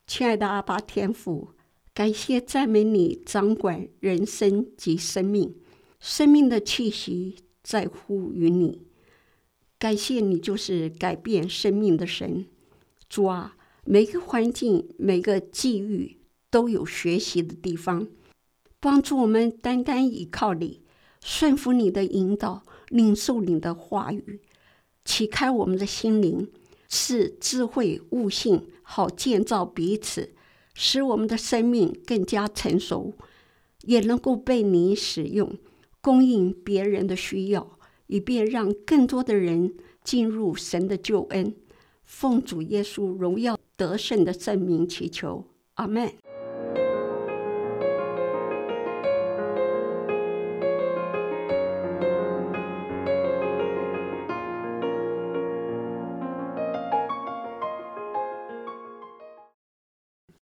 亲爱的阿爸天父，感谢赞美你掌管人生及生命，生命的气息在乎于你。感谢你就是改变生命的神。主啊，每个环境每个际遇都有学习的地方，帮助我们单单依靠你，顺服你的引导，领受你的话语，启开我们的心灵，是智慧悟性，好建造彼此，使我们的生命更加成熟，也能够被你使用，供应别人的需要，以便让更多的人进入神的救恩。奉主耶稣荣耀得胜的圣名祈求，阿们。